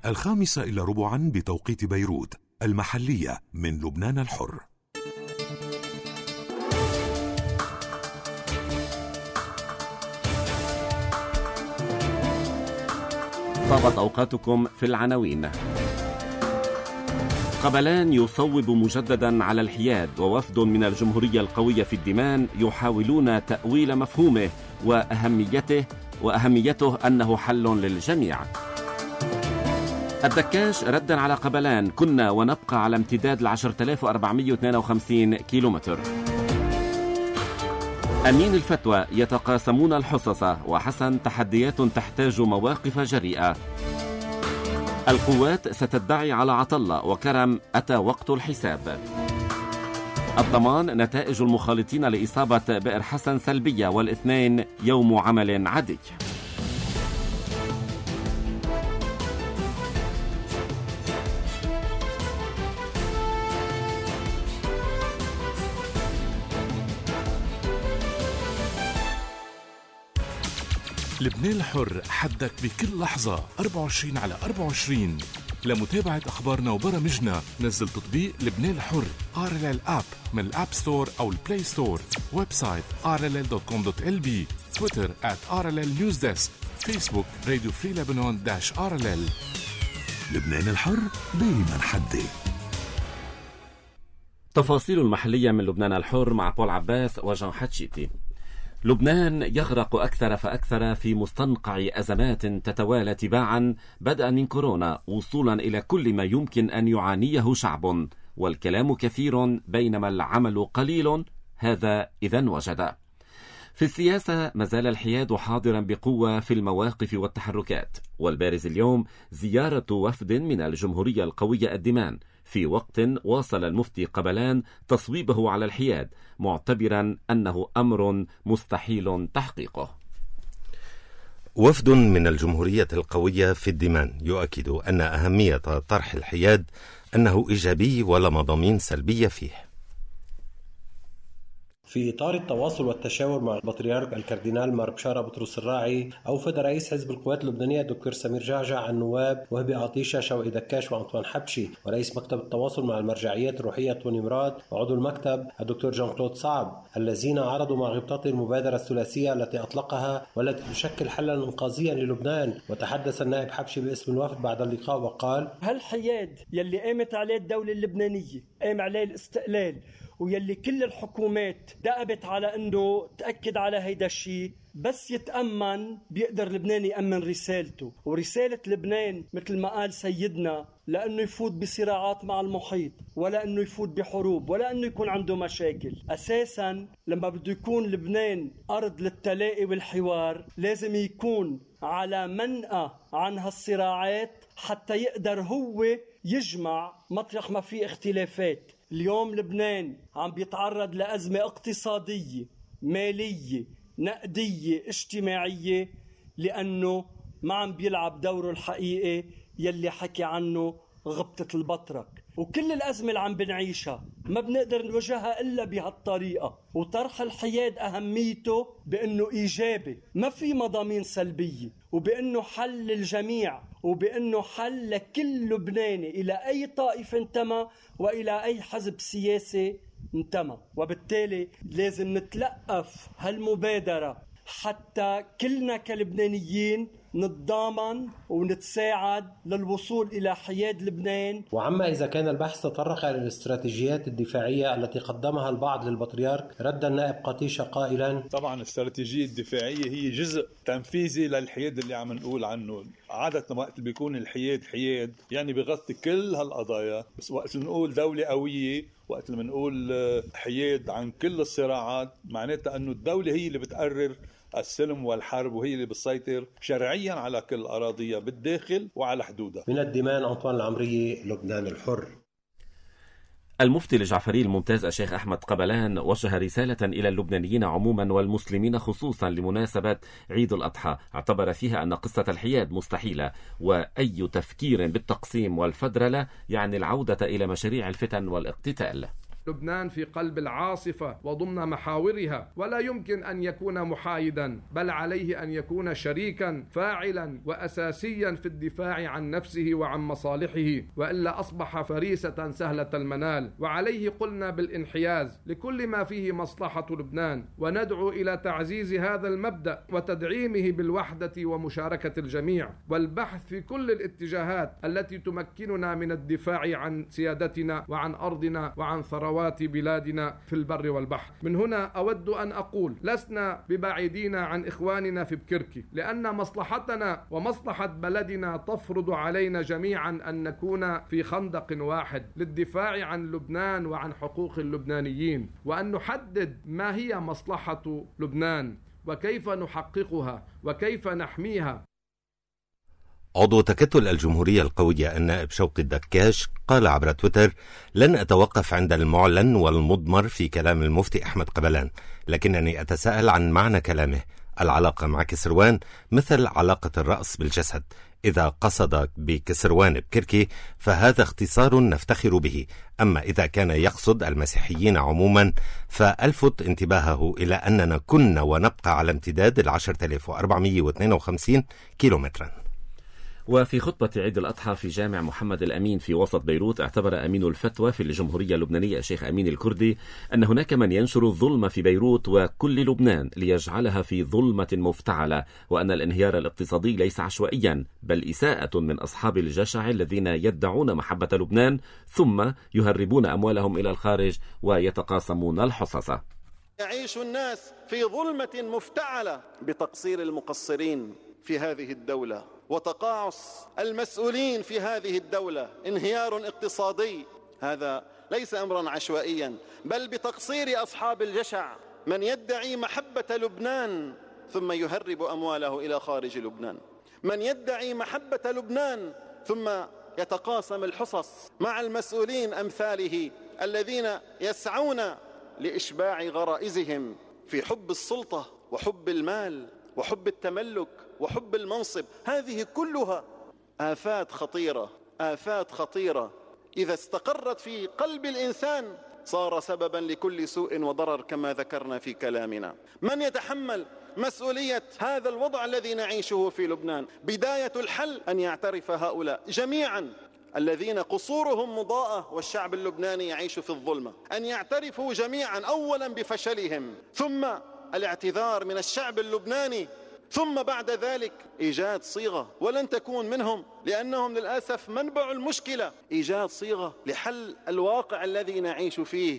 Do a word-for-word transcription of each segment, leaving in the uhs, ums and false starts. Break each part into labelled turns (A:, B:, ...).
A: الخامسة إلى ربعا بتوقيت بيروت، المحلية من لبنان الحر.
B: طابت أوقاتكم في العناوين. قبلان يصوب مجددا على الحياد، ووفد من الجمهورية القوية في الدمان يحاولون تأويل مفهومه وأهميته وأهميته أنه حل للجميع. الدكاش ردا على قبلان: كنا ونبقى على امتداد ل عشرة آلاف وأربعمئة واثنين وخمسين كيلومتر. أمين الفتوى: يتقاسمون الحصص، وحسن: تحديات تحتاج مواقف جريئة. القوات ستدعي على عطلة، وكرم: أتى وقت الحساب. الضمان: نتائج المخالطين لإصابة بئر حسن سلبية، والاثنين يوم عمل عادي.
A: لبنان الحر، حدك بكل لحظة أربعة وعشرين على أربعة وعشرين. لمتابعة أخبارنا وبرامجنا نزل تطبيق لبنان الحر آر إل إل آب من الآب ستور أو البلاي ستور. ويب سايت آر إل إل دوت كوم دوت إل بي. تويتر آت آر إل إل نيوز ديسك. فيسبوك راديو فري لبنان داش آر إل إل. لبنان الحر دايما حدي.
B: تفاصيل المحلية من لبنان الحر مع بول عباس وجان حتشيتي. لبنان يغرق أكثر فأكثر في مستنقع أزمات تتوالى تباعا، بدءا من كورونا وصولا إلى كل ما يمكن أن يعانيه شعب، والكلام كثير بينما العمل قليل، هذا إذن وجد. في السياسة مازال الحياد حاضرا بقوة في المواقف والتحركات، والبارز اليوم زيارة وفد من الجمهورية القوية الدمان، في وقت واصل المفتي قبلان تصويبه على الحياد، معتبرا أنه أمر مستحيل تحقيقه.
C: وفد من الجمهورية القوية في الدمان يؤكد أن أهمية طرح الحياد أنه إيجابي ولا مضامين سلبية فيه.
D: في إطار التواصل والتشاور مع البطريرك الكاردينال مار بشارة بطرس الراعي، أوفد رئيس حزب القوات اللبنانية الدكتور سمير جعجع النواب وهبي عطيشة، شوقي دكاش، وأنطوان حبشي، ورئيس مكتب التواصل مع المرجعيات الروحية توني مراد، وعضو المكتب الدكتور جان كلود صعب، الذين عرضوا مع غبطات المبادرة الثلاثية التي أطلقها والتي تشكل حلا إنقاذيا للبنان. وتحدث النائب حبشي باسم الوفد بعد اللقاء وقال:
E: هالحياد يلي قامت عليه الدولة اللبنانية، قام عليه الاستقلال، ويلي كل الحكومات دقبت على انه تأكد على هيدا الشيء، بس يتأمن بيقدر لبنان يأمن رسالته. ورسالة لبنان مثل ما قال سيدنا، لأنه يفوت بصراعات مع المحيط، ولا أنه يفوت بحروب، ولا أنه يكون عنده مشاكل. أساسا لما بده يكون لبنان أرض للتلاقي والحوار، لازم يكون على منأى عن هالصراعات حتى يقدر هو يجمع مطرح ما في اختلافات. اليوم لبنان عم بيتعرض لأزمة اقتصادية، مالية، نقدية، اجتماعية، لأنه ما عم بيلعب دوره الحقيقي يلي حكي عنه غبطة البطرك. وكل الأزمة اللي عم بنعيشها ما بنقدر نواجهها إلا بهالطريقة. وطرح الحياد أهميته بأنه إيجابي، ما في مضامين سلبية، وبأنه حل للجميع، وبأنه حل لكل لبناني إلى أي طائفة انتمى وإلى أي حزب سياسي انتمى. وبالتالي لازم نتلقف هالمبادرة حتى كلنا كلبنانيين نتضامن ونتساعد للوصول إلى حياد لبنان.
D: وعما إذا كان البحث تطرق إلى الاستراتيجيات الدفاعية التي قدمها البعض للبطريرك، رد النائب قطيشة قائلا:
F: طبعا الاستراتيجية الدفاعية هي جزء تنفيذي للحياد اللي عم نقول عنه. عادة وقت بيكون الحياد حياد يعني بيغطي كل هالقضايا، بس وقت نقول دولة قوية، وقت اللي بنقول حياد عن كل الصراعات، معناتها أنه الدولة هي اللي بتقرر السلم والحرب، وهي اللي بتسيطر شرعيا على كل أراضيها بالداخل وعلى حدودها.
D: من الدمان، أنطوان العمرية، لبنان الحر.
B: المفتي الجعفري الممتاز الشيخ أحمد قبلان وجه رسالة إلى اللبنانيين عموما والمسلمين خصوصا لمناسبة عيد الأضحى، اعتبر فيها أن قصة الحياد مستحيلة، وأي تفكير بالتقسيم والفدرلة يعني العودة إلى مشاريع الفتن والاقتتال.
G: لبنان في قلب العاصفة وضمن محاورها، ولا يمكن أن يكون محايدا، بل عليه أن يكون شريكا فاعلا وأساسيا في الدفاع عن نفسه وعن مصالحه، وإلا أصبح فريسة سهلة المنال. وعليه قلنا بالانحياز لكل ما فيه مصلحة لبنان، وندعو إلى تعزيز هذا المبدأ وتدعيمه بالوحدة ومشاركة الجميع، والبحث في كل الاتجاهات التي تمكننا من الدفاع عن سيادتنا وعن أرضنا وعن ثروات بلادنا في البر والبحر. من هنا أود أن أقول لسنا ببعيدين عن إخواننا في بكركي، لأن مصلحتنا ومصلحة بلدنا تفرض علينا جميعا أن نكون في خندق واحد للدفاع عن لبنان وعن حقوق اللبنانيين، وأن نحدد ما هي مصلحة لبنان وكيف نحققها وكيف نحميها.
C: عضو تكتل الجمهورية القوية النائب شوقي الدكاش قال عبر تويتر: لن أتوقف عند المعلن والمضمر في كلام المفتي أحمد قبلان، لكنني أتساءل عن معنى كلامه. العلاقة مع كسروان مثل علاقة الرأس بالجسد، إذا قصد بكسروان بكركي فهذا اختصار نفتخر به، أما إذا كان يقصد المسيحيين عموما فألفت انتباهه إلى أننا كنا ونبقى على امتداد العشرة آلاف وأربعمائة واثنين وخمسين كيلومترا.
B: وفي خطبة عيد الأضحى في جامع محمد الأمين في وسط بيروت، اعتبر أمين الفتوى في الجمهورية اللبنانية الشيخ أمين الكردي أن هناك من ينشر الظلم في بيروت وكل لبنان ليجعلها في ظلمة مفتعلة، وأن الانهيار الاقتصادي ليس عشوائيا بل إساءة من أصحاب الجشع الذين يدعون محبة لبنان ثم يهربون أموالهم إلى الخارج ويتقاسمون الحصص.
H: يعيش الناس في ظلمة مفتعلة بتقصير المقصرين في هذه الدولة وتقاعس المسؤولين في هذه الدولة. انهيار اقتصادي هذا ليس أمرا عشوائيا بل بتقصير أصحاب الجشع، من يدعي محبة لبنان ثم يهرب أمواله إلى خارج لبنان، من يدعي محبة لبنان ثم يتقاسم الحصص مع المسؤولين أمثاله الذين يسعون لإشباع غرائزهم في حب السلطة وحب المال وحب التملك وحب المنصب. هذه كلها آفات خطيرة، آفات خطيرة إذا استقرت في قلب الإنسان صار سببا لكل سوء وضرر كما ذكرنا في كلامنا. من يتحمل مسؤولية هذا الوضع الذي نعيشه في لبنان؟ بداية الحل أن يعترف هؤلاء جميعا الذين قصورهم مضاءة والشعب اللبناني يعيش في الظلمة، أن يعترفوا جميعا أولا بفشلهم، ثم الاعتذار من الشعب اللبناني، ثم بعد ذلك إيجاد صيغة، ولن تكون منهم لأنهم للأسف منبع المشكلة، إيجاد صيغة لحل الواقع الذي نعيش فيه.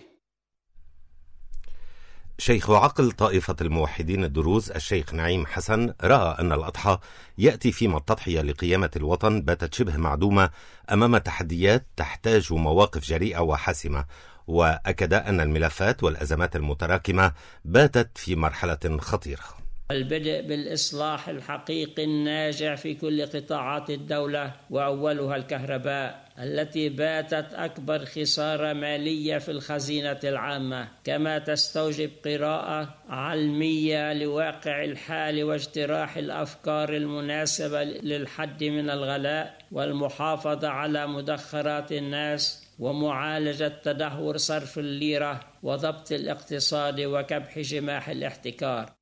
C: شيخ عقل طائفة الموحدين الدروز الشيخ نعيم حسن رأى أن الأضحى يأتي فيما التضحية لقيامة الوطن باتت شبه معدومة أمام تحديات تحتاج مواقف جريئة وحاسمة، وأكد أن الملفات والأزمات المتراكمة باتت في مرحلة خطيرة.
I: البدء بالإصلاح الحقيقي الناجع في كل قطاعات الدولة، وأولها الكهرباء التي باتت أكبر خسارة مالية في الخزينة العامة، كما تستوجب قراءة علمية لواقع الحال واجتراح الأفكار المناسبة للحد من الغلاء والمحافظة على مدخرات الناس ومعالجة تدهور صرف الليرة وضبط الاقتصاد وكبح جماح الاحتكار.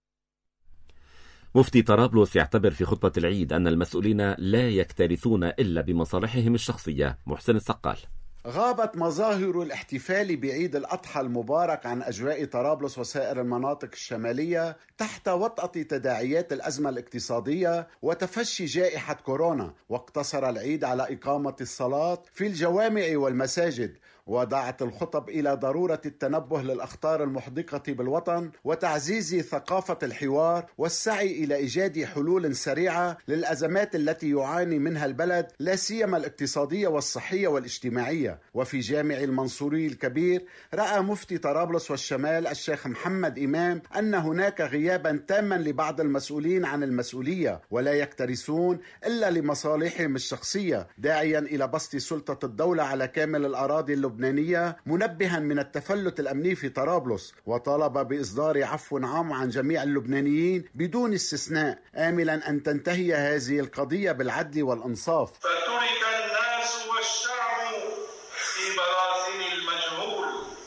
B: مفتي طرابلس يعتبر في خطبة العيد أن المسؤولين لا يكترثون إلا بمصالحهم الشخصية. محسن السقال:
J: غابت مظاهر الاحتفال بعيد الأضحى المبارك عن أجواء طرابلس وسائر المناطق الشمالية تحت وطأة تداعيات الأزمة الاقتصادية وتفشي جائحة كورونا، واقتصر العيد على إقامة الصلاة في الجوامع والمساجد، ودعت الخطب إلى ضرورة التنبه للأخطار المحدقة بالوطن وتعزيز ثقافة الحوار والسعي إلى إيجاد حلول سريعة للأزمات التي يعاني منها البلد، لا سيما الاقتصادية والصحية والاجتماعية. وفي جامع المنصوري الكبير رأى مفتي طرابلس والشمال الشيخ محمد إمام أن هناك غيابا تاما لبعض المسؤولين عن المسؤولية ولا يكترثون إلا لمصالحهم الشخصية، داعيا إلى بسط سلطة الدولة على كامل الأراضي اللبنانية، منبها من التفلت الأمني في طرابلس، وطالب بإصدار عفو عام عن جميع اللبنانيين بدون استثناء، آملا أن تنتهي هذه القضية بالعدل والإنصاف.
K: فترك الناس والشعب في براثن المجهول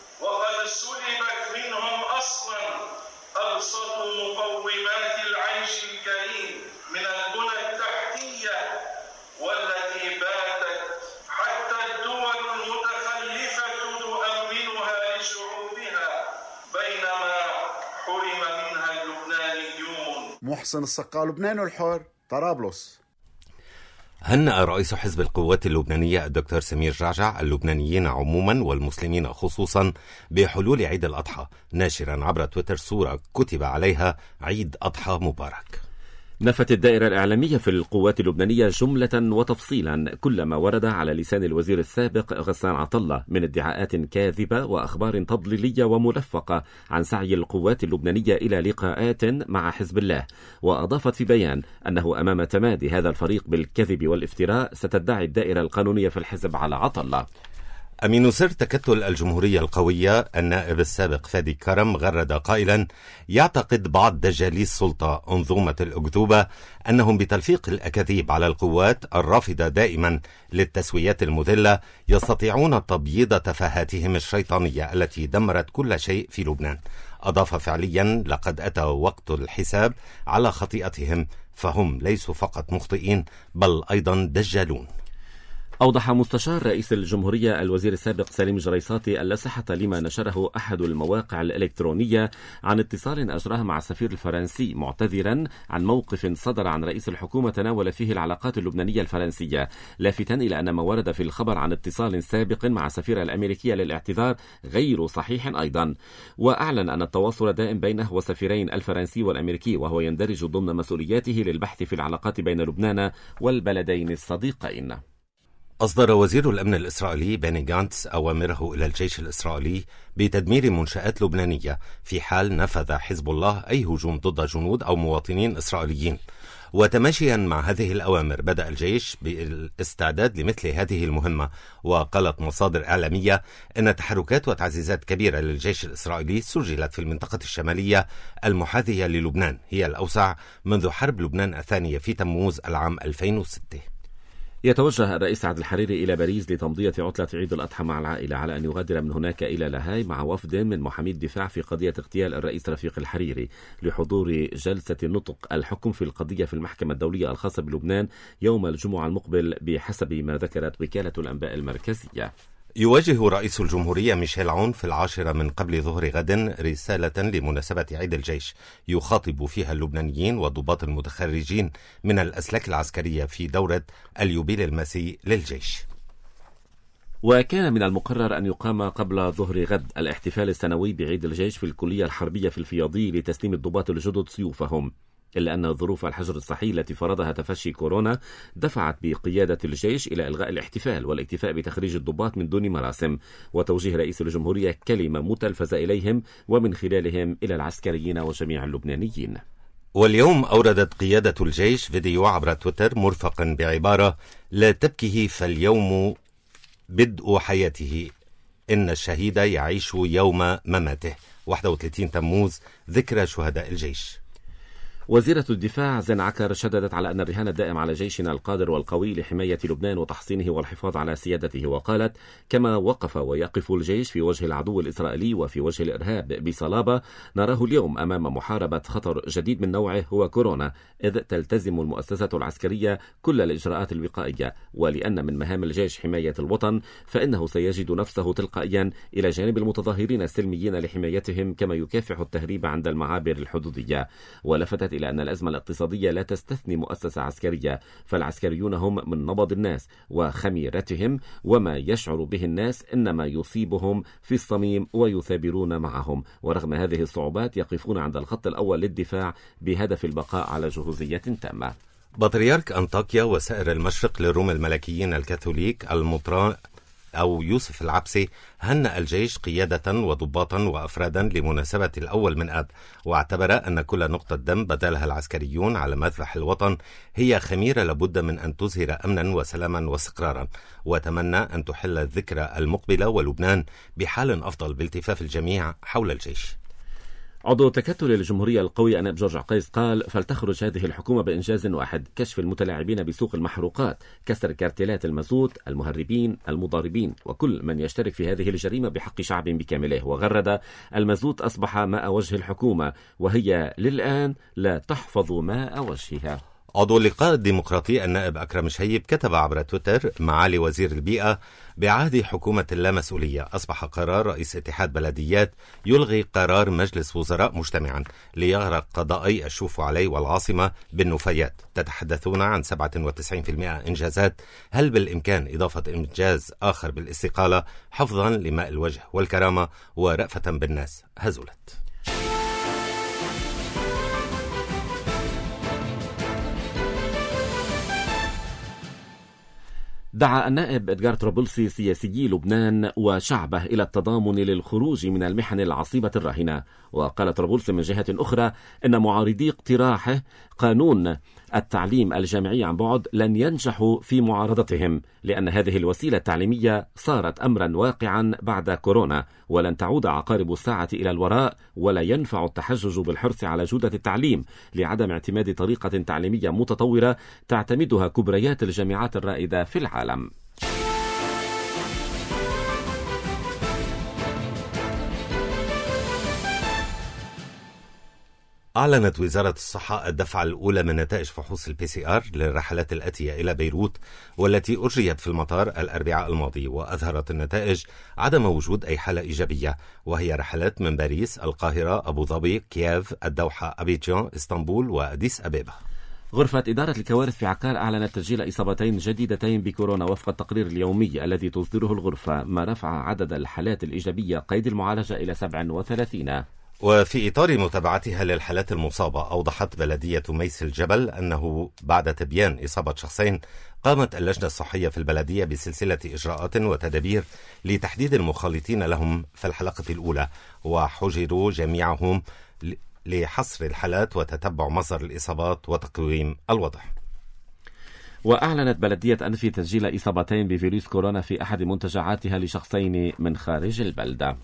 J: محسن السقا، لبنان الحر، طرابلس.
C: هنأ رئيس حزب القوات اللبنانية الدكتور سمير جعجع اللبنانيين عموما والمسلمين خصوصا بحلول عيد الأضحى، ناشرا عبر تويتر صورة كتب عليها عيد أضحى مبارك.
B: نفت الدائرة الإعلامية في القوات اللبنانية جملة وتفصيلا كل ما ورد على لسان الوزير السابق غسان عطلة من ادعاءات كاذبة وأخبار تضليلية وملفقة عن سعي القوات اللبنانية إلى لقاءات مع حزب الله، وأضافت في بيان أنه أمام تمادي هذا الفريق بالكذب والافتراء ستدعي الدائرة القانونية في الحزب على عطلة.
C: أمين سر تكتل الجمهورية القوية النائب السابق فادي كرم غرد قائلا: يعتقد بعض دجالي السلطة أنظومة الأكذوبة أنهم بتلفيق الأكاذيب على القوات الرافضة دائما للتسويات المذلة يستطيعون تبييض تفاهاتهم الشيطانية التي دمرت كل شيء في لبنان. أضاف: فعليا لقد أتى وقت الحساب على خطيئتهم، فهم ليسوا فقط مخطئين بل أيضا دجالون.
B: أوضح مستشار رئيس الجمهورية الوزير السابق سليم جريصاتي ألا صحة لما نشره أحد المواقع الإلكترونية عن اتصال أجراه مع السفير الفرنسي، معتذرا عن موقف صدر عن رئيس الحكومة تناول فيه العلاقات اللبنانية الفرنسية، لافتا إلى أن ما ورد في الخبر عن اتصال سابق مع السفيرة الأمريكية للاعتذار غير صحيح أيضا. وأعلن أن التواصل دائم بينه والسفيرين الفرنسي والأمريكي، وهو يندرج ضمن مسؤولياته للبحث في العلاقات بين لبنان والبلدين الصديقين.
C: أصدر وزير الأمن الإسرائيلي بني غانتس أوامره إلى الجيش الإسرائيلي بتدمير منشآت لبنانية في حال نفذ حزب الله أي هجوم ضد جنود أو مواطنين إسرائيليين. وتماشيا مع هذه الأوامر بدأ الجيش بالاستعداد لمثل هذه المهمة. وقالت مصادر إعلامية أن تحركات وتعزيزات كبيرة للجيش الإسرائيلي سجلت في المنطقة الشمالية المحاذية للبنان، هي الأوسع منذ حرب لبنان الثانية في تموز العام ألفين وستة.
B: يتوجه الرئيس عبد الحريري إلى باريس لتمضية عطلة عيد الأضحى مع العائلة، على أن يغادر من هناك إلى لاهاي مع وفد من محامي الدفاع في قضية اغتيال الرئيس رفيق الحريري لحضور جلسة نطق الحكم في القضية في المحكمة الدولية الخاصة بلبنان يوم الجمعة المقبل بحسب ما ذكرت وكالة الأنباء المركزية.
C: يواجه رئيس الجمهورية ميشيل عون في العاشرة من قبل ظهر غد رسالة لمناسبة عيد الجيش يخاطب فيها اللبنانيين والضباط المتخرجين من الأسلاك العسكرية في دورة اليوبيل المسي للجيش.
B: وكان من المقرر أن يقام قبل ظهر غد الاحتفال السنوي بعيد الجيش في الكلية الحربية في الفياضي لتسليم الضباط الجدد سيوفهم، إلا أن ظروف الحجر الصحي التي فرضها تفشي كورونا دفعت بقيادة الجيش إلى إلغاء الاحتفال والاكتفاء بتخريج الضباط من دون مراسم، وتوجيه رئيس الجمهورية كلمة متلفزة إليهم ومن خلالهم إلى العسكريين وجميع اللبنانيين.
C: واليوم أوردت قيادة الجيش فيديو عبر تويتر مرفقا بعبارة: لا تبكه فاليوم بدء حياته، إن الشهيد يعيش يوم مماته، واحد وثلاثين تموز ذكرى شهداء الجيش.
B: وزيرة الدفاع زين عكر شددت على أن الرهان الدائم على جيشنا القادر والقوي لحماية لبنان وتحصينه والحفاظ على سيادته، وقالت: كما وقف ويقف الجيش في وجه العدو الإسرائيلي وفي وجه الإرهاب بصلابة، نراه اليوم أمام محاربة خطر جديد من نوعه هو كورونا، إذ تلتزم المؤسسات العسكرية كل الإجراءات الوقائية، ولأن من مهام الجيش حماية الوطن فإنه سيجد نفسه تلقائيا إلى جانب المتظاهرين السلميين لحمايتهم، كما يكافح التهريب عند المعابر الحدودية. ولفتت إلى أن الأزمة الاقتصادية لا تستثني مؤسسة عسكرية، فالعسكريون هم من نبض الناس وخميرتهم، وما يشعر به الناس إنما يصيبهم في الصميم ويثابرون معهم، ورغم هذه الصعوبات يقفون عند الخط الأول للدفاع بهدف البقاء على جهوزية تامة.
C: بطريرك أنطاكيا وسائر المشرق للروم الملكيين الكاثوليك المطران أو يوسف العبسي هنأ الجيش قيادة وضباطا وأفرادا لمناسبة الأول من آب، واعتبر أن كل نقطة دم بدلها العسكريون على مذبح الوطن هي خميرة لابد من أن تظهر أمنا وسلاما واستقرارا، وتمنى أن تحل الذكرى المقبلة ولبنان بحال أفضل بالتفاف الجميع حول الجيش.
B: عضو تكتل الجمهورية القوي أناب جورج عقيس قال: فلتخرج هذه الحكومة بإنجاز واحد: كشف المتلاعبين بسوق المحروقات، كسر كارتيلات المازوت، المهربين، المضاربين، وكل من يشترك في هذه الجريمة بحق شعب بكامله. وغرد: المازوت أصبح ماء وجه الحكومة، وهي للآن لا تحفظ ماء وجهها.
C: عضو اللقاء الديمقراطي النائب أكرم شهيب كتب عبر تويتر: معالي وزير البيئة، بعهد حكومة اللامسؤولية أصبح قرار رئيس اتحاد بلديات يلغي قرار مجلس وزراء مجتمعا ليغرق قضائي الشوف علي والعاصمة بالنفايات. تتحدثون عن سبعة وتسعين بالمئة إنجازات، هل بالإمكان إضافة إنجاز آخر بالاستقالة حفظا لماء الوجه والكرامة ورأفة بالناس؟ هزلت.
B: دعا النائب إدغار طرابلسي سياسيي لبنان وشعبه إلى التضامن للخروج من المحن العصيبة الراهنة. وقال طرابلسي من جهة أخرى إن معارضي اقتراحه قانون التعليم الجامعي عن بعد لن ينجحوا في معارضتهم، لأن هذه الوسيلة التعليمية صارت أمرا واقعا بعد كورونا، ولن تعود عقارب الساعة إلى الوراء، ولا ينفع التحجج بالحرص على جودة التعليم لعدم اعتماد طريقة تعليمية متطورة تعتمدها كبريات الجامعات الرائدة في العالم.
C: أعلنت وزارة الصحة الدفعة الأولى من نتائج فحوص البي سي آر للرحلات الآتية إلى بيروت، والتي أجريت في المطار الأربعاء الماضي، وأظهرت النتائج عدم وجود أي حالة إيجابية، وهي رحلات من باريس، القاهرة، أبو ظبي، كييف، الدوحة، أبيجان، إسطنبول وأديس أبيبة.
B: غرفة إدارة الكوارث في عكار أعلنت تسجيل إصابتين جديدتين بكورونا وفق التقرير اليومي الذي تصدره الغرفة، ما رفع عدد الحالات الإيجابية قيد المعالجة إلى سبعة وثلاثين.
C: وفي إطار متابعتها للحالات المصابة، أوضحت بلدية ميس الجبل أنه بعد تبيان إصابة شخصين قامت اللجنة الصحية في البلدية بسلسلة إجراءات وتدابير لتحديد المخالطين لهم في الحلقة الأولى، وحجروا جميعهم لحصر الحالات وتتبع مصدر الإصابات وتقويم الوضع.
B: وأعلنت بلدية أنفي تسجيل إصابتين بفيروس كورونا في أحد منتجعاتها لشخصين من خارج البلدة.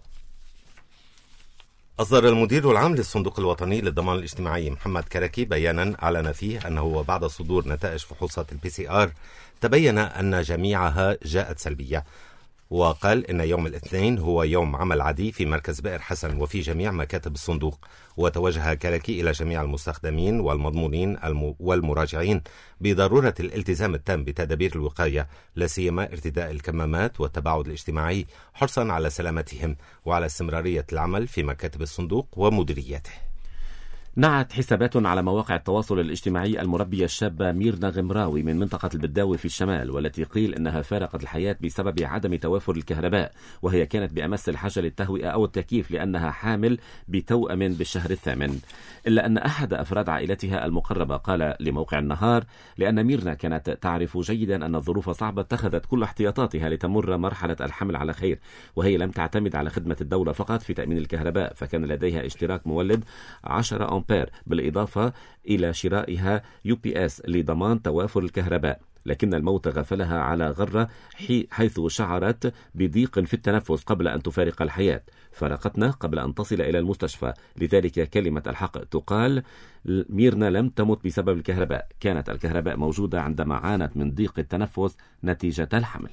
C: أصدر المدير العام للصندوق الوطني للضمان الاجتماعي محمد كركي بيانا أعلن فيه أنه بعد صدور نتائج فحوصات البي سي آر تبين أن جميعها جاءت سلبية، وقال إن يوم الاثنين هو يوم عمل عادي في مركز بئر حسن وفي جميع مكاتب الصندوق. وتوجه كركي إلى جميع المستخدمين والمضمونين والمراجعين بضرورة الالتزام التام بتدابير الوقاية، لا سيما ارتداء الكمامات والتباعد الاجتماعي، حرصا على سلامتهم وعلى استمرارية العمل في مكاتب الصندوق ومديرياته.
B: نعت حسابات على مواقع التواصل الاجتماعي المربية الشابة ميرنا غمراوي من منطقة البداوي في الشمال، والتي قيل أنها فارقت الحياة بسبب عدم توافر الكهرباء، وهي كانت بأمس الحاجة للتهوئة أو التكييف لأنها حامل بتوأم بالشهر الثامن. إلا أن أحد أفراد عائلتها المقربة قال لموقع النهار: لأن ميرنا كانت تعرف جيدا أن الظروف صعبة اتخذت كل احتياطاتها لتمر مرحلة الحمل على خير، وهي لم تعتمد على خدمة الدولة فقط في تأمين الكهرباء، فكان لديها اشتراك مولد عشرة أمبير بالإضافة إلى شرائها يو بي إس لضمان توافر الكهرباء. لكن الموت غفلها على غرة حيث شعرت بضيق في التنفس قبل أن تفارق الحياة. فارقتنا قبل أن تصل إلى المستشفى، لذلك كلمة الحق تقال: ميرنا لم تمت بسبب الكهرباء، كانت الكهرباء موجودة عندما عانت من ضيق التنفس نتيجة الحمل.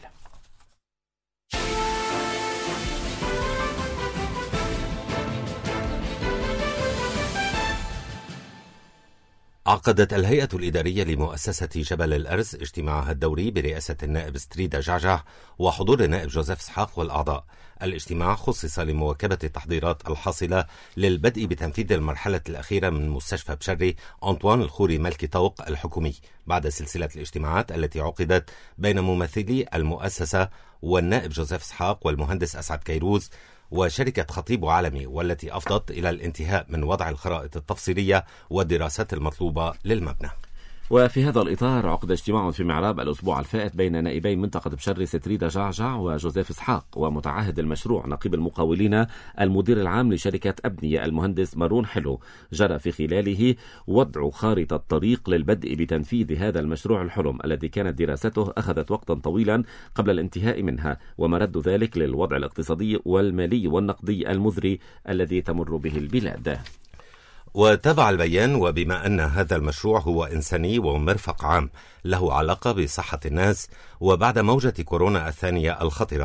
C: عقدت الهيئة الإدارية لمؤسسة جبل الأرز اجتماعها الدوري برئاسة النائب ستريدا جعجع وحضور النائب جوزيف اسحاق والأعضاء. الاجتماع خصص لمواكبة التحضيرات الحاصلة للبدء بتنفيذ المرحلة الأخيرة من مستشفى بشري أنطوان الخوري ملكي طوق الحكومي، بعد سلسلة الاجتماعات التي عقدت بين ممثلي المؤسسة والنائب جوزيف اسحاق والمهندس أسعد كيروز وشركة خطيب وعالمي، والتي أفضت إلى الانتهاء من وضع الخرائط التفصيلية والدراسات المطلوبة للمبنى.
B: وفي هذا الإطار عقد اجتماع في معراب الأسبوع الفائت بين نائبي منطقة بشري ستريدا جعجع وجوزيف اسحاق ومتعهد المشروع نقيب المقاولين المدير العام لشركة أبنية المهندس مارون حلو. جرى في خلاله وضع خارطة طريق للبدء بتنفيذ هذا المشروع الحلم الذي كانت دراسته أخذت وقتا طويلا قبل الانتهاء منها، ومرد ذلك للوضع الاقتصادي والمالي والنقدي المذري الذي تمر به البلاد.
C: وتابع البيان: وبما أن هذا المشروع هو إنساني ومرفق عام له علاقة بصحة الناس، وبعد موجة كورونا الثانية الخطرة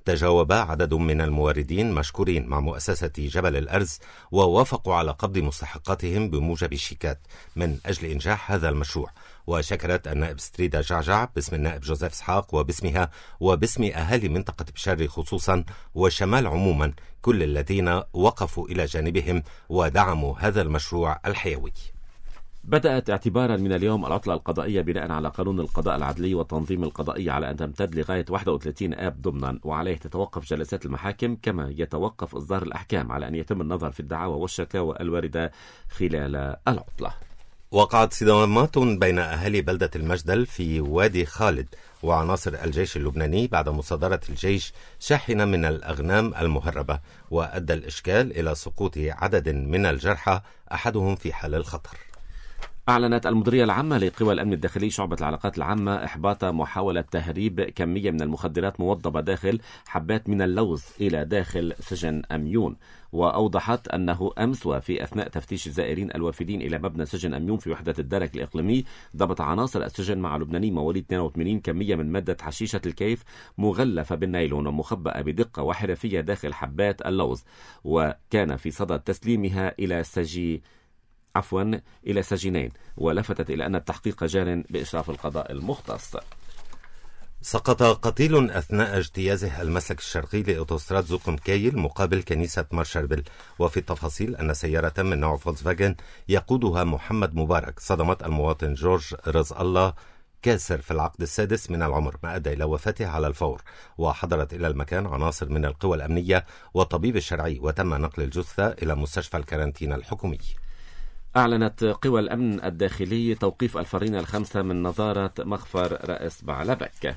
C: تجاوب عدد من الموردين مشكورين مع مؤسسة جبل الأرز ووافقوا على قبض مستحقاتهم بموجب الشيكات من أجل إنجاح هذا المشروع. وشكرت النائب ستريدا جعجع باسم النائب جوزيف اسحاق وباسمها وباسم أهالي منطقة بشاري خصوصا والشمال عموما كل الذين وقفوا إلى جانبهم ودعموا هذا المشروع الحيوي.
B: بدأت اعتبارا من اليوم العطلة القضائية بناء على قانون القضاء العدلي والتنظيم القضائي على أن تمتد لغاية واحد وثلاثين آب ضمنا، وعليه تتوقف جلسات المحاكم كما يتوقف إصدار الأحكام على أن يتم النظر في الدعاوى والشكاوى الواردة خلال العطلة.
C: وقعت صدامات بين أهالي بلدة المجدل في وادي خالد وعناصر الجيش اللبناني بعد مصادرة الجيش شاحنة من الأغنام المهربة، وأدى الإشكال إلى سقوط عدد من الجرحى أحدهم في حال الخطر.
B: أعلنت المديرية العامة لقوى الأمن الداخلي شعبة العلاقات العامة إحباط محاولة تهريب كمية من المخدرات موضبة داخل حبات من اللوز إلى داخل سجن أميون. وأوضحت أنه أمس وفي أثناء تفتيش الزائرين الوافدين إلى مبنى سجن أميون في وحدة الدرك الإقليمي ضبط عناصر السجن مع لبناني مواليد اثنين وثمانين كمية من مادة حشيشة الكيف مغلفة بالنايلون ومخبأة بدقة وحرفية داخل حبات اللوز، وكان في صدد تسليمها إلى سجي عفوا إلى سجينين. ولفتت إلى أن التحقيق جار بإشراف القضاء المختص.
C: سقط قتيل أثناء اجتيازه المسلك الشرقي لأوتوستراد زوق مكايل مقابل كنيسة مارشربل. وفي التفاصيل أن سيارة من نوع فولكسفاجن يقودها محمد مبارك صدمت المواطن جورج رزق الله كاسر في العقد السادس من العمر ما أدى إلى وفاته على الفور. وحضرت إلى المكان عناصر من القوى الأمنية والطبيب الشرعي وتم نقل الجثة إلى مستشفى الكارانتينا الحكومي.
B: أعلنت قوى الأمن الداخلي توقيف الفرين الخمسة من نظارة مخفر رأس بعلبك.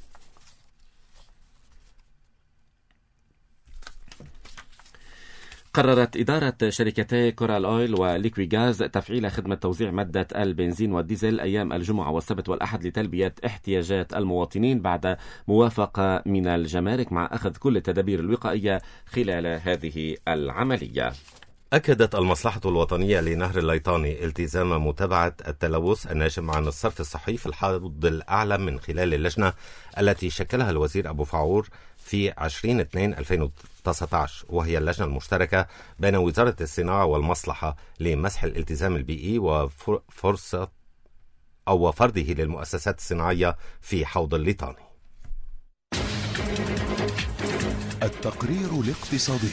B: قررت إدارة شركتي كورال أويل وليكوي غاز تفعيل خدمة توزيع مادة البنزين والديزل أيام الجمعة والسبت والأحد لتلبية احتياجات المواطنين بعد موافقة من الجمارك مع أخذ كل التدابير الوقائية خلال هذه العملية.
C: أكدت المصلحة الوطنية لنهر الليطاني التزام متابعة التلوث الناشئ عن الصرف الصحي في الحوض الأعلى من خلال اللجنة التي شكلها الوزير أبو فعور في عشرين اثنين ألفين وتسعة عشر، وهي اللجنة المشتركة بين وزارة الصناعة والمصلحة لمسح الالتزام البيئي وفرصة أو فرضه للمؤسسات الصناعية في حوض الليطاني.
K: التقرير الاقتصادي.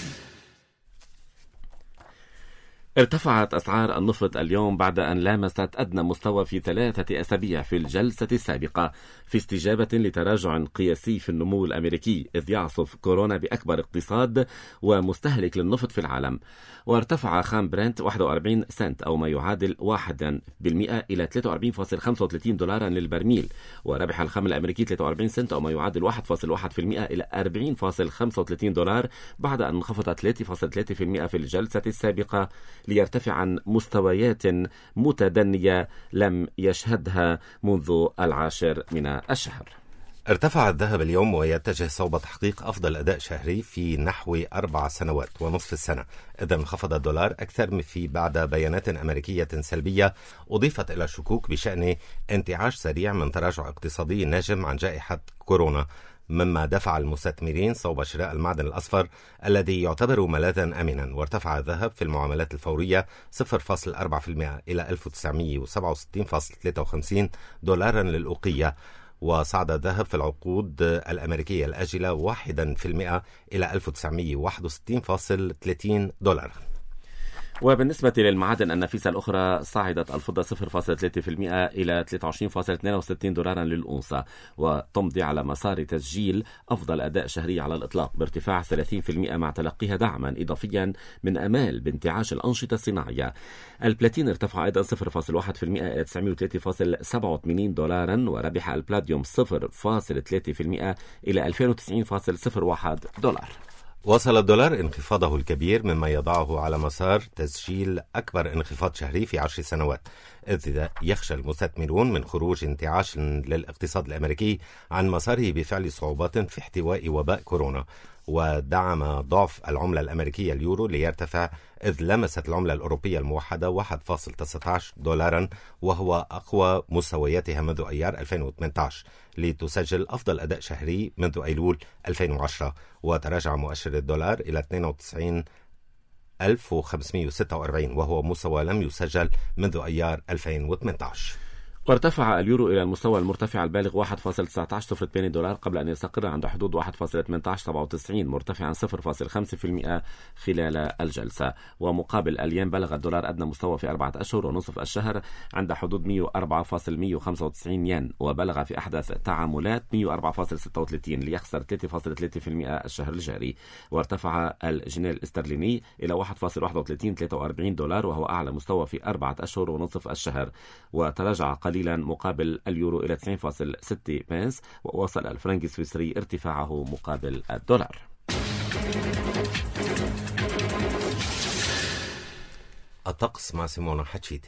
B: ارتفعت أسعار النفط اليوم بعد أن لامست أدنى مستوى في ثلاثة أسابيع في الجلسة السابقة في استجابة لتراجع قياسي في النمو الأمريكي إذ يعصف كورونا بأكبر اقتصاد ومستهلك للنفط في العالم. وارتفع خام برنت واحد وأربعين سنت أو ما يعادل واحد بالمئة إلى ثلاثة وأربعين فاصلة خمسة وثلاثين دولارا للبرميل، وربح الخام الأمريكي ثلاثة وأربعين سنت أو ما يعادل واحد فاصلة واحد بالمئة إلى أربعين فاصلة خمسة وثلاثين دولار بعد أن انخفض ثلاثة فاصلة ثلاثة بالمئة في الجلسة السابقة ليرتفع عن مستويات متدنية لم يشهدها منذ العاشر من الشهر.
C: ارتفع الذهب اليوم ويتجه صوب تحقيق أفضل أداء شهري في نحو أربع سنوات ونصف السنة، إذا انخفض الدولار أكثر في بعد بيانات أمريكية سلبية أضيفت إلى الشكوك بشأن انتعاش سريع من تراجع اقتصادي ناجم عن جائحة كورونا، مما دفع المستثمرين صوب شراء المعدن الأصفر الذي يعتبر ملاذا أمنا. وارتفع الذهب في المعاملات الفورية صفر فاصلة أربعة بالمئة إلى ألف وتسعمئة وسبعة وستين فاصلة ثلاثة وخمسين دولارا للأوقية، وصعد الذهب في العقود الأمريكية الآجلة واحد بالمئة إلى ألف وتسعمئة وواحد وستين فاصلة ثلاثين دولار.
B: وبالنسبة للمعادن النفيسة الأخرى صعدت الفضة صفر فاصلة ثلاثة بالمئة إلى ثلاثة وعشرين فاصلة اثنين وستين دولارا للأونصة، وتمضي على مسار تسجيل أفضل أداء شهري على الإطلاق بارتفاع ثلاثين بالمئة مع تلقيها دعما إضافيا من أمال بانتعاش الأنشطة الصناعية. البلاتين ارتفع أيضا صفر فاصلة واحد بالمئة إلى تسعمئة وثلاثة فاصلة سبعة وثمانين دولارا، وربح البلاديوم صفر فاصلة ثلاثة بالمئة إلى ألفين وتسعين فاصلة صفر واحد دولار.
C: وصل الدولار انخفاضه الكبير مما يضعه على مسار تسجيل أكبر انخفاض شهري في عشر سنوات، إذ يخشى المستثمرون من خروج انتعاش للاقتصاد الأمريكي عن مساره بفعل صعوبات في احتواء وباء كورونا. ودعم ضعف العملة الأمريكية اليورو ليرتفع، إذ لمست العملة الأوروبية الموحدة واحد فاصلة تسعة عشر دولارا وهو أقوى مستوياتها منذ أيار ألفين وثمانية عشر، لتسجل أفضل أداء شهري منذ أيلول ألفين وعشرة. وتراجع مؤشر الدولار إلى اثنين وتسعين ألف وخمسمائة وستة وأربعين وهو مستوى لم يسجل منذ أيار ألفين وثمانية عشر.
B: وارتفع اليورو إلى المستوى المرتفع البالغ واحد فاصلة تسعة عشر صفر ثمانية دولار قبل أن يستقر عند حدود واحد فاصلة ثمانية عشر سبعة وتسعين مرتفعا صفر فاصلة خمسة بالمئة خلال الجلسة. ومقابل الين بلغ الدولار أدنى مستوى في أربعة أشهر ونصف الشهر عند حدود مئة وأربعة فاصلة مئة وخمسة وتسعين ين، وبلغ في أحدث تعاملات مئة وأربعة فاصلة ستة وثلاثين ليخسر ثلاثة فاصلة ثلاثة بالمئة الشهر الجاري. وارتفع الجنيه الاسترليني إلى واحد فاصلة واحد وثلاثين ثلاثة وأربعين دولار وهو أعلى مستوى في أربعة أشهر ونصف الشهر. وتراجع قليلا مقابل اليورو إلى تسعين فاصلة ستة بنس، ووصل الفرنك السويسري ارتفاعه مقابل الدولار.
C: الطقس مع سيمونا حتشيتي.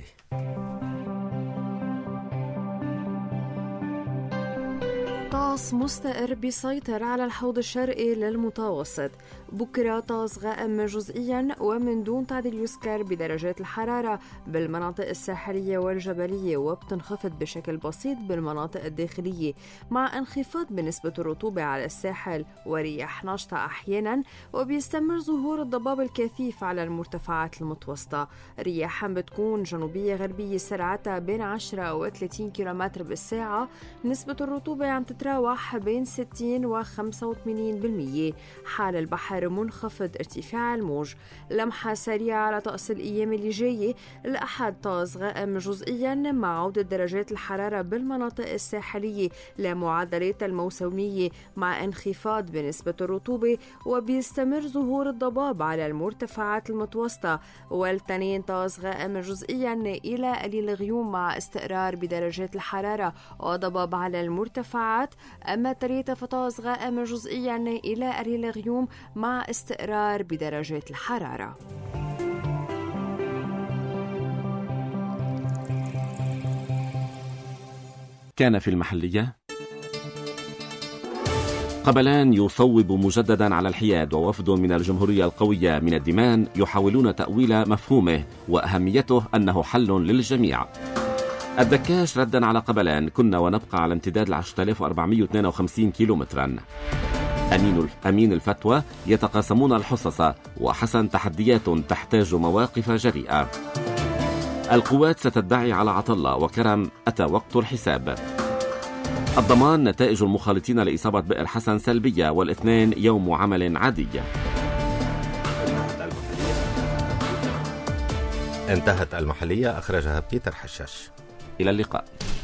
L: طقس مستقر بيسيطر على الحوض الشرقي للمتوسط. بكرة طقس غائم جزئيا ومن دون تعديل يذكر بدرجات الحرارة بالمناطق الساحلية والجبلية، وبتنخفض بشكل بسيط بالمناطق الداخلية مع انخفاض بنسبة الرطوبة على الساحل ورياح نشطة أحيانا، وبيستمر ظهور الضباب الكثيف على المرتفعات المتوسطة. رياح بتكون جنوبية غربية سرعتها بين عشرة و ثلاثين كيلومتر بالساعة. نسبة الرطوبة عم تتراوح بين ستين و خمسة وثمانين بالمئة. حال البحر منخفض، ارتفاع الموج. لمحة سريعة على طقس الأيام اللي جاية. الأحد طقس غائم جزئيا مع عودة درجات الحرارة بالمناطق الساحلية لمعدلات الموسمية مع انخفاض بنسبة الرطوبة، وبيستمر ظهور الضباب على المرتفعات المتوسطة. والتنين طقس غائم جزئيا إلى قليل غيوم مع استقرار بدرجات الحرارة وضباب على المرتفعات. أما الثلاثة فطقس غائم جزئيا إلى قليل غيوم مع استقرار بدرجات الحرارة.
B: كان في المحلية قبلان يصوب مجددا على الحياد، ووفد من الجمهورية القوية من الدمان يحاولون تأويل مفهومه وأهميته أنه حل للجميع. الدكاش ردا على قبلان: كنا ونبقى على امتداد عشرة آلاف وأربعمئة واثنين وخمسين كيلومترا. أمين أمين الفتوى: يتقاسمون الحصص، وحسن تحديات تحتاج مواقف جريئة. القوات ستدعي على عطلة، وكرم أتى وقت الحساب. الضمان: نتائج المخالطين لإصابة بئر حسن سلبية، والاثنين يوم عمل عادي.
C: انتهت المحلية، أخرجها بيتر حشاش.
B: إلى اللقاء.